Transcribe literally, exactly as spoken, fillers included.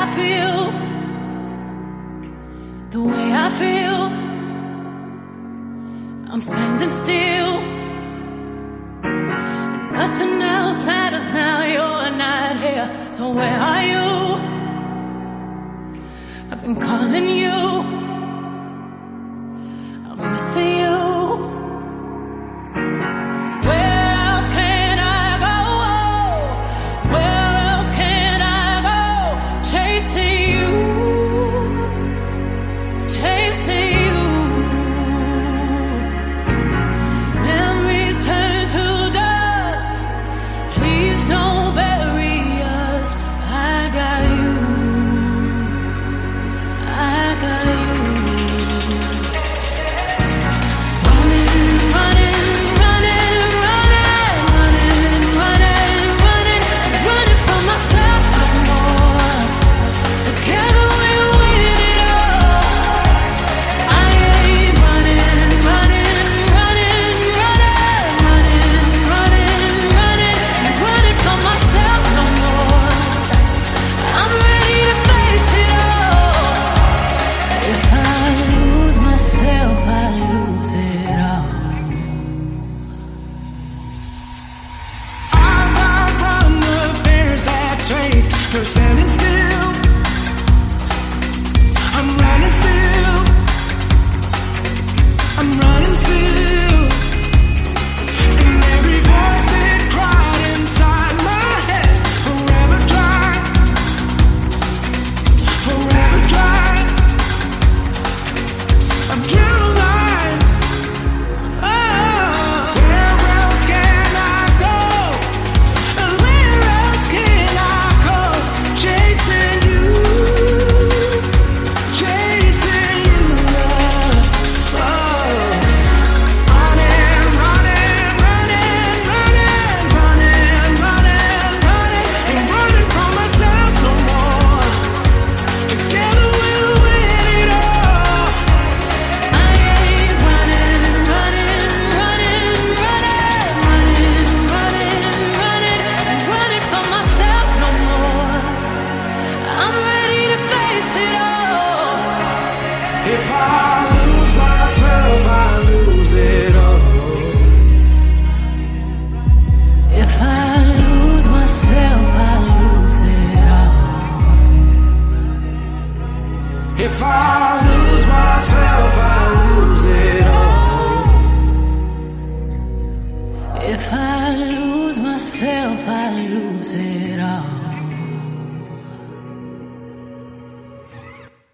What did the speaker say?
I feel, the way I feel. I'm standing still, and nothing else matters now. You're not here, so where are you? I've been calling you, I'm missing you. Where else can I go? Where else can I go? Chasing you, chasing you. Memories turn to dust. Please don't bury us. I got you, I got you. Running, running, running, running, running, running, running, running from myself no more. Together we'll win it all. I ain't running, running, running, running, running, running, running, running from myself no more. I'm ready to face it all. If I lose myself, I lose it all. I run from the fears that chase. They're standing still. I'm running still. I'm running still. And every voice that cried inside my head, forever dry, forever dry. I'm drew lines. Oh, where else can I go? And where else can I go? Chasing you, chasing you, love. Oh, running, running, running, running, running, running, running, ain't running from myself no more. Together we'll win it all. I ain't running, running, running, running, running, running, running, running from myself no more. I'm ready to face it all. If I lose myself, I lose it all. If I lose myself, I lose it all. If I lose myself, I lose it all. If I lose myself, I lose it all.